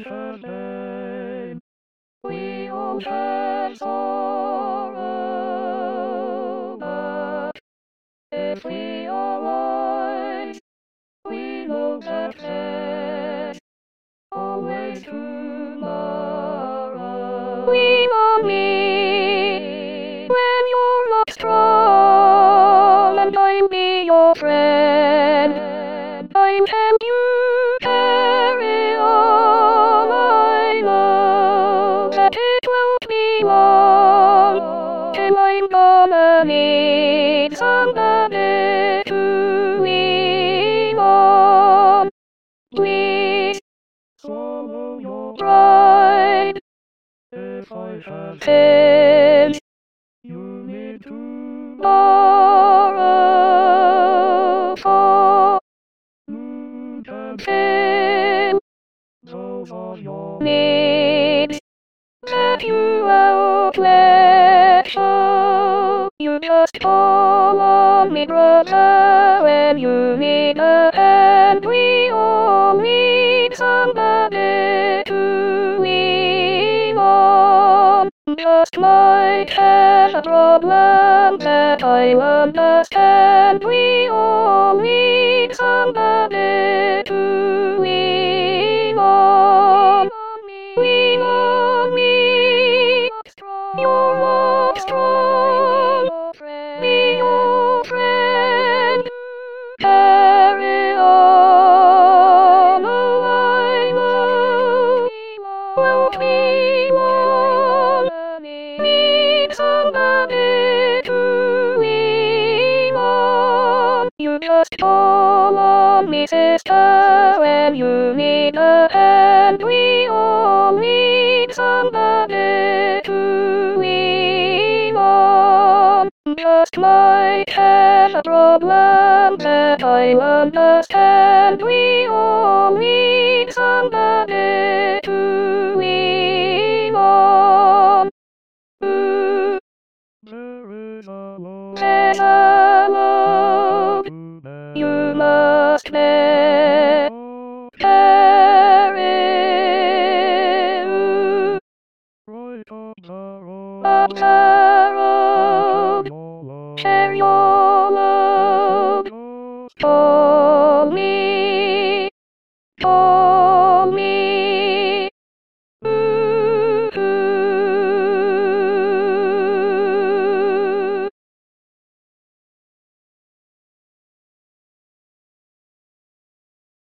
precious name. We all have sorrow, but if we are wise, we know that there's always tomorrow. We will meet when you're not strong, and I'll be your friend. I'm help you carry on. I know that it won't be long till I'm gonna need somebody to lean on. Please swallow your pride. If I have failed, you need to borrow, for who can fail? Those are your needs that you outlet, so you just call on me, brother, when you need a hand. We all need somebody to lean on. Just might have a problem that I understand. We all need somebody to lean on. Lean on me. You're not strong. Be your friend. Carry on. Oh, I know won't be long. Need somebody to lean on. You just call on me, sister, when you need a hand. We all need somebody to lean on. Just might have a problem that I understand. We all need somebody to lean on. Ooh. There's a load you must bear. Carry. Up the road, share your load. Call me. Call